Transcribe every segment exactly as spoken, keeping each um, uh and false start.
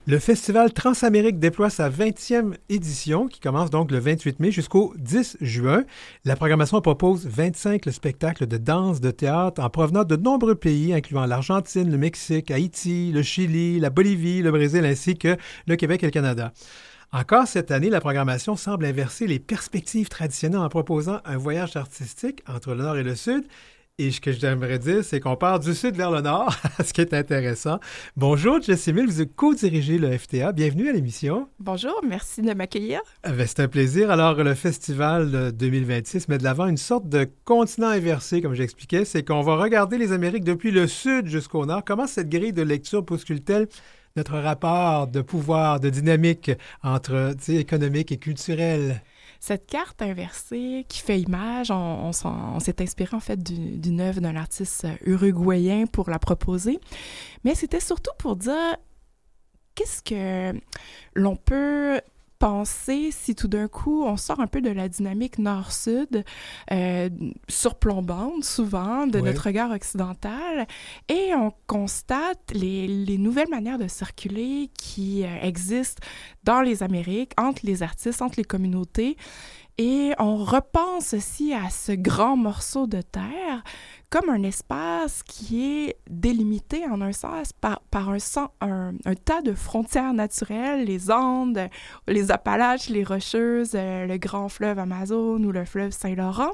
Le Festival Transamérique déploie sa vingtième édition qui commence donc le vingt-huit mai jusqu'au dix juin. La programmation propose vingt-cinq spectacles de danse, de théâtre en provenance de nombreux pays, incluant l'Argentine, le Mexique, Haïti, le Chili, la Bolivie, le Brésil ainsi que le Québec et le Canada. Encore cette année, la programmation semble inverser les perspectives traditionnelles en proposant un voyage artistique entre le Nord et le Sud. Et ce que j'aimerais dire, c'est qu'on part du sud vers le nord, ce qui est intéressant. Bonjour, Jessie Mille, vous co-dirigez le F T A. Bienvenue à l'émission. Bonjour, merci de m'accueillir. Ben, c'est un plaisir. Alors, le festival deux mille vingt-six met de l'avant une sorte de continent inversé, comme j'expliquais. C'est qu'on va regarder les Amériques depuis le sud jusqu'au nord. Comment cette grille de lecture bouscule-t-elle notre rapport de pouvoir, de dynamique entre économique et culturel? Cette carte inversée qui fait image, on, on, on s'est inspiré en fait du, d'une œuvre d'un artiste uruguayen pour la proposer, mais c'était surtout pour dire qu'est-ce que l'on peut penser si tout d'un coup on sort un peu de la dynamique nord-sud, euh, surplombante souvent de oui. notre regard occidental, et on constate les, les nouvelles manières de circuler qui euh, existent dans les Amériques, entre les artistes, entre les communautés. Et on repense aussi à ce grand morceau de terre comme un espace qui est délimité en un sens par, par un, un, un tas de frontières naturelles, les Andes, les Appalaches, les Rocheuses, euh, le grand fleuve Amazon ou le fleuve Saint-Laurent,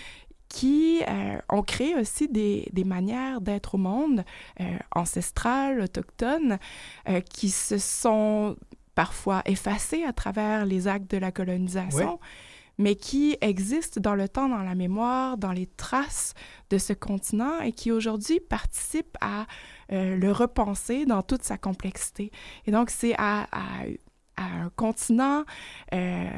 qui euh, ont créé aussi des, des manières d'être au monde euh, ancestrales, autochtones, euh, qui se sont parfois effacées à travers les actes de la colonisation. Ouais. Mais qui existent dans le temps, dans la mémoire, dans les traces de ce continent et qui aujourd'hui participent à euh, le repenser dans toute sa complexité. Et donc, c'est à, à, à un continent, euh,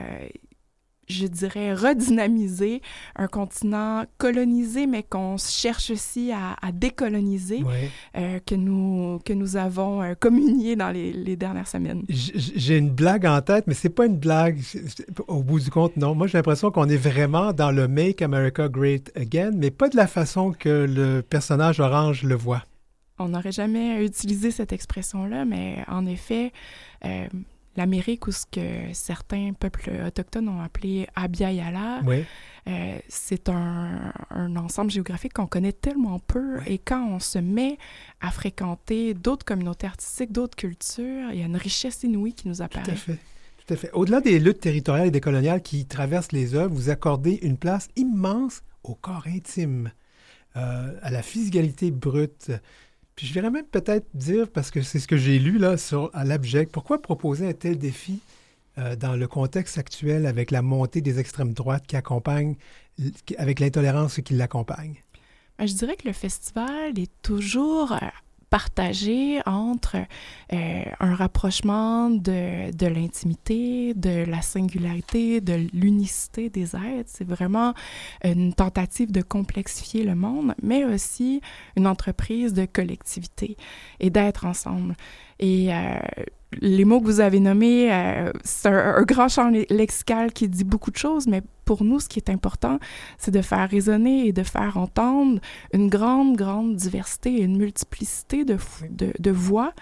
je dirais, redynamisé, un continent colonisé, mais qu'on cherche aussi à, à décoloniser, ouais. euh, que, nous, que nous avons euh, communié dans les, les dernières semaines. J'ai une blague en tête, mais c'est pas une blague. Au bout du compte, non. Moi, j'ai l'impression qu'on est vraiment dans le « Make America Great Again », mais pas de la façon que le personnage orange le voit. On n'aurait jamais utilisé cette expression-là, mais en effet... Euh, l'Amérique, ou ce que certains peuples autochtones ont appelé Abya Yala, oui. euh, c'est un, un ensemble géographique qu'on connaît tellement peu. Oui. Et quand on se met à fréquenter d'autres communautés artistiques, d'autres cultures, il y a une richesse inouïe qui nous apparaît. Tout à fait. Tout à fait. Au-delà des luttes territoriales et décoloniales qui traversent les œuvres, vous accordez une place immense au corps intime, euh, à la physicalité brute. Puis je verrais même peut-être dire, parce que c'est ce que j'ai lu là sur à l'abject, pourquoi proposer un tel défi euh, dans le contexte actuel avec la montée des extrêmes droites qui accompagne, avec l'intolérance qui l'accompagne? Ben, je dirais que le festival est toujours... Euh, partagé entre euh, un rapprochement de, de l'intimité, de la singularité, de l'unicité des êtres. C'est vraiment une tentative de complexifier le monde, mais aussi une entreprise de collectivité et d'être ensemble. Et euh, les mots que vous avez nommés, euh, c'est un, un grand champ lexical qui dit beaucoup de choses, mais pour nous, ce qui est important, c'est de faire résonner et de faire entendre une grande, grande diversité et une multiplicité de, de, de voix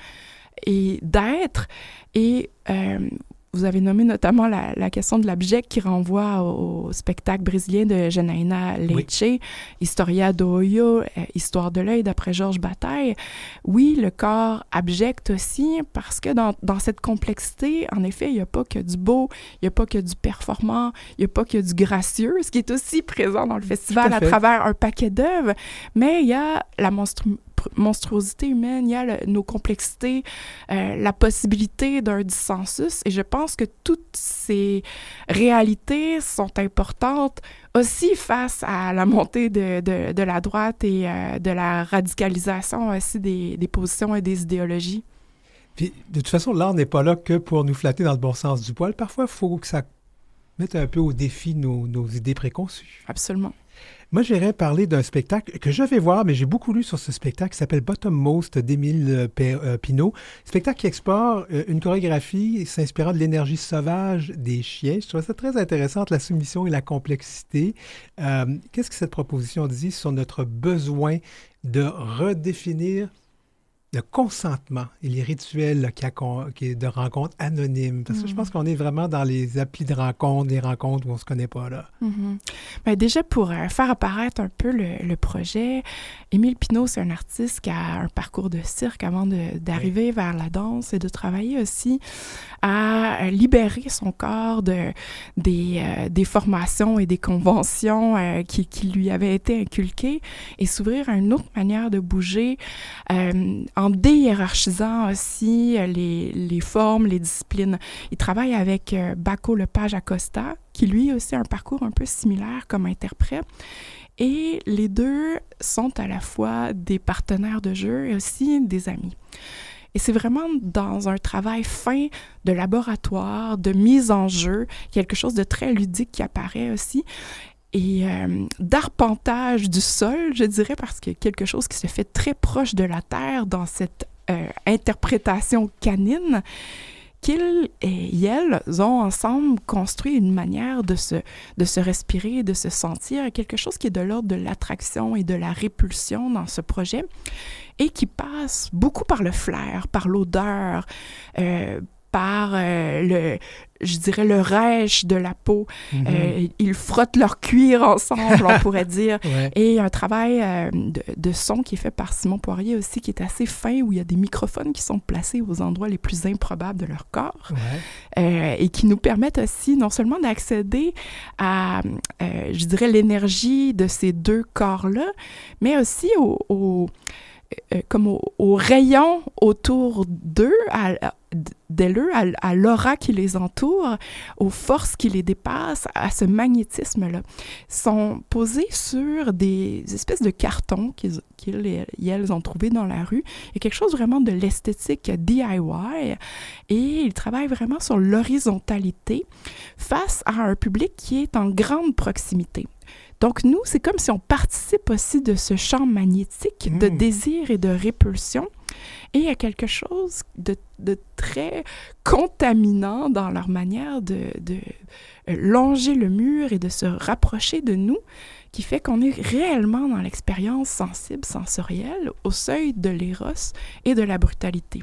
et d'êtres. Et euh, vous avez nommé notamment la, la question de l'abject qui renvoie au, au spectacle brésilien de Janaína Leite, oui. Historia do Olho, euh, Histoire de l'œil d'après Georges Bataille. Oui, le corps abject aussi, parce que dans, dans cette complexité, en effet, il n'y a pas que du beau, il n'y a pas que du performant, il n'y a pas que du gracieux, ce qui est aussi présent dans le festival à, à travers un paquet d'œuvres, mais il y a la monstru- monstruosité humaine, il y a le, nos complexités, euh, la possibilité d'un dissensus, et je pense que toutes ces réalités sont importantes aussi face à la montée de, de, de la droite et euh, de la radicalisation aussi des, des positions et des idéologies. Puis, de toute façon, l'art n'est pas là que pour nous flatter dans le bon sens du poil. Parfois, il faut que ça mette un peu au défi nos, nos idées préconçues. Absolument. Moi, j'irais parler d'un spectacle que je vais voir, mais j'ai beaucoup lu sur ce spectacle qui s'appelle Bottommost d'Émile Pinault. Spectacle qui explore une chorégraphie s'inspirant de l'énergie sauvage des chiens. Je trouve ça très intéressant, la soumission et la complexité. Euh, qu'est-ce que cette proposition dit sur notre besoin de redéfinir le consentement et les rituels là, qui, accom- qui est de rencontres anonymes. Parce que Mm. je pense qu'on est vraiment dans les applis de rencontres, des rencontres où on ne se connaît pas. Là. Mm-hmm. Ben déjà, pour euh, faire apparaître un peu le, le projet, Émile Pinault, c'est un artiste qui a un parcours de cirque avant de, d'arriver oui. vers la danse et de travailler aussi à libérer son corps de, des, euh, des formations et des conventions euh, qui, qui lui avaient été inculquées et s'ouvrir à une autre manière de bouger euh, en déhiérarchisant aussi les, les formes, les disciplines. Il travaille avec euh, Bacco Lepage Acosta, qui lui aussi a un parcours un peu similaire comme interprète. Et les deux sont à la fois des partenaires de jeu et aussi des amis. Et c'est vraiment dans un travail fin de laboratoire, de mise en jeu, quelque chose de très ludique qui apparaît aussi, et euh, d'arpentage du sol, je dirais, parce qu'il y a quelque chose qui se fait très proche de la terre dans cette euh, interprétation canine, qu'ils et elles ont ensemble construit une manière de se, de se respirer, de se sentir, quelque chose qui est de l'ordre de l'attraction et de la répulsion dans ce projet, et qui passe beaucoup par le flair, par l'odeur, euh, par euh, le, je dirais, le rêche de la peau. Mm-hmm. Euh, ils frottent leur cuir ensemble, on pourrait dire. Ouais. Et un travail euh, de, de son qui est fait par Simon Poirier aussi, qui est assez fin, où il y a des microphones qui sont placés aux endroits les plus improbables de leur corps. Ouais. Euh, et qui nous permettent aussi non seulement d'accéder à, euh, je dirais, l'énergie de ces deux corps-là, mais aussi au... au Euh, comme au, au rayon autour d'eux, à, à, d'eux, à, à l'aura qui les entoure, aux forces qui les dépassent, à ce magnétisme-là, sont posés sur des espèces de cartons qu'ils, qu'ils et elles ont trouvés dans la rue. Il y a quelque chose vraiment de l'esthétique D I Y, et ils travaillent vraiment sur l'horizontalité face à un public qui est en grande proximité. Donc, nous, c'est comme si on participe aussi de ce champ magnétique mmh. de désir et de répulsion. Et il y a quelque chose de, de très contaminant dans leur manière de, de longer le mur et de se rapprocher de nous, qui fait qu'on est réellement dans l'expérience sensible, sensorielle, au seuil de l'éros et de la brutalité.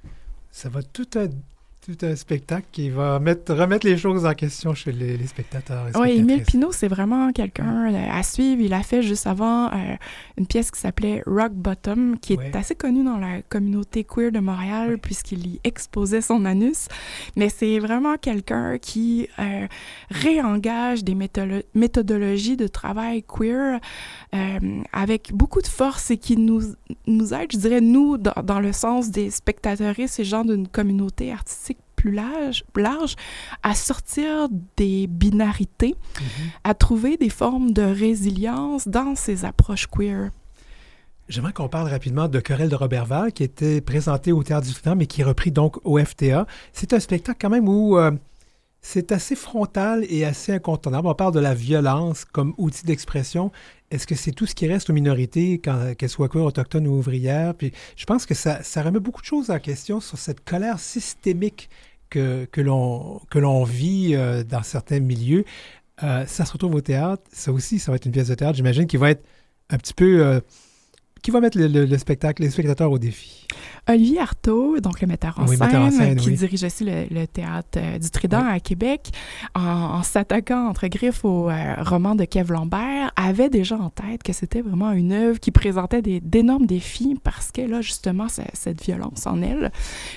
Ça va tout à... tout un spectacle qui va mettre, remettre les choses en question chez les, les spectateurs et Oui, Émile Pinault, c'est vraiment quelqu'un à suivre. Il a fait juste avant euh, une pièce qui s'appelait Rock Bottom, qui est ouais. assez connue dans la communauté queer de Montréal, ouais. puisqu'il y exposait son anus. Mais c'est vraiment quelqu'un qui euh, réengage des métho- méthodologies de travail queer euh, avec beaucoup de force et qui nous, nous aide, je dirais, nous, dans, dans le sens des spectateurs et ces gens d'une communauté artistique plus large, large, à sortir des binarités, mm-hmm. à trouver des formes de résilience dans ces approches queer. J'aimerais qu'on parle rapidement de Querelle de Roberval, qui était présenté au Théâtre du Trident, mais qui est repris donc au F T A. C'est un spectacle quand même où euh, c'est assez frontal et assez incontournable. On parle de la violence comme outil d'expression. Est-ce que c'est tout ce qui reste aux minorités, quand, qu'elles soient queer, autochtones ou ouvrières? Puis je pense que ça, ça remet beaucoup de choses en question sur cette colère systémique que, que, l'on, que l'on vit euh, dans certains milieux. Euh, ça se retrouve au théâtre. Ça aussi, ça va être une pièce de théâtre, j'imagine, qui va être un petit peu... Euh, qui va mettre le, le, le spectacle, les spectateurs au défi? Olivier Artaud, donc le metteur en, oui, scène, metteur en scène, qui oui. dirige aussi le, le théâtre euh, du Trident oui. à Québec, en, en s'attaquant entre griffes au euh, roman de Kev Lambert, avait déjà en tête que c'était vraiment une œuvre qui présentait des, d'énormes défis parce qu'elle a justement ce, cette violence en elle.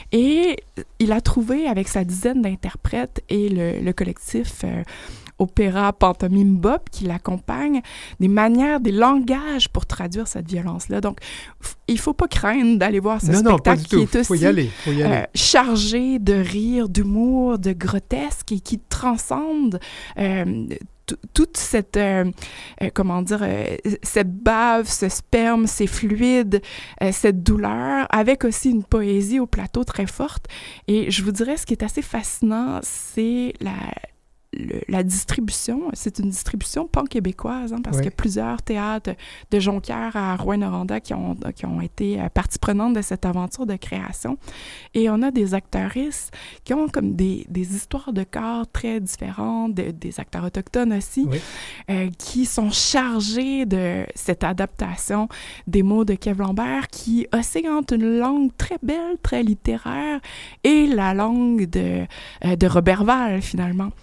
Et il a trouvé, avec sa dizaine d'interprètes et le, le collectif euh, opéra pantomime Bop qui l'accompagne, des manières, des langages pour traduire cette violence-là. Donc, f- il ne faut pas craindre d'aller voir ce non, spectacle non, qui est aussi faut y aller, faut y aller. Euh, chargé de rire, d'humour, de grotesque et qui transcende euh, t- toute cette, euh, euh, comment dire, euh, cette bave, ce sperme, ces fluides, euh, cette douleur, avec aussi une poésie au plateau très forte. Et je vous dirais, ce qui est assez fascinant, c'est la... le, la distribution, c'est une distribution pan-québécoise, hein, parce oui. qu'il y a plusieurs théâtres de Jonquière à Rouyn-Noranda qui ont, qui ont été partie prenante de cette aventure de création. Et on a des actrices qui ont comme des, des histoires de corps très différentes, de, des acteurs autochtones aussi, oui. euh, qui sont chargés de cette adaptation des mots de Kev Lambert, qui oscille entre une langue très belle, très littéraire, et la langue de, euh, de Robert Val, finalement.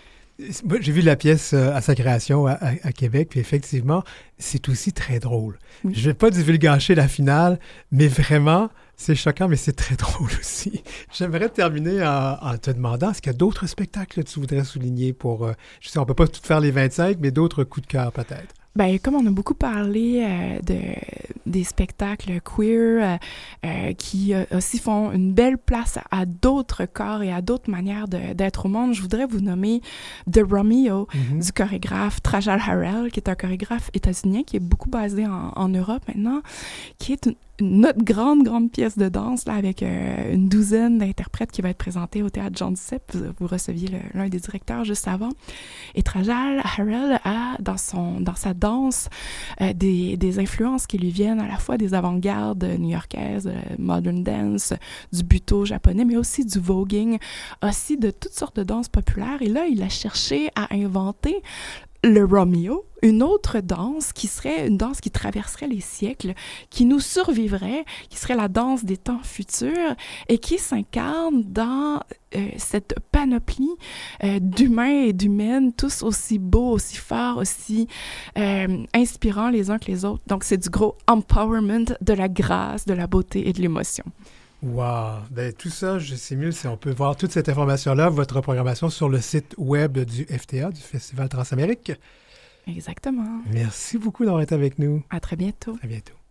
Moi, j'ai vu la pièce euh, à sa création à, à, à Québec, puis effectivement, c'est aussi très drôle. Oui. Je ne vais pas divulgacher la finale, mais vraiment, c'est choquant, mais c'est très drôle aussi. J'aimerais terminer en, en te demandant, est-ce qu'il y a d'autres spectacles que tu voudrais souligner pour, euh, je sais, on ne peut pas tout faire les vingt-cinq, mais d'autres coups de cœur peut-être? Bien, comme on a beaucoup parlé euh, de, des spectacles queer euh, euh, qui euh, aussi font une belle place à, à d'autres corps et à d'autres manières de, d'être au monde, je voudrais vous nommer The Romeo mm-hmm. du chorégraphe Trajal Harrell, qui est un chorégraphe états-unien qui est beaucoup basé en, en Europe maintenant, qui est une notre grande, grande pièce de danse là, avec euh, une douzaine d'interprètes qui va être présentée au Théâtre Jean Duceppe. Vous, vous receviez le, l'un des directeurs juste avant. Et Trajal Harrell a, dans, son, dans sa danse, euh, des, des influences qui lui viennent à la fois des avant-gardes new-yorkaises, euh, modern dance, du buto japonais, mais aussi du voguing, aussi de toutes sortes de danses populaires. Et là, il a cherché à inventer le Romeo, une autre danse qui serait une danse qui traverserait les siècles, qui nous survivrait, qui serait la danse des temps futurs et qui s'incarne dans euh, cette panoplie euh, d'humains et d'humaines, tous aussi beaux, aussi forts, aussi euh, inspirants les uns que les autres. Donc, c'est du gros empowerment de la grâce, de la beauté et de l'émotion. Wow! Ben, tout ça, je sais mieux si on peut voir toute cette information-là, votre programmation sur le site web du F T A, du Festival Transamérique. Exactement. Merci beaucoup d'avoir été avec nous. À très bientôt. À bientôt.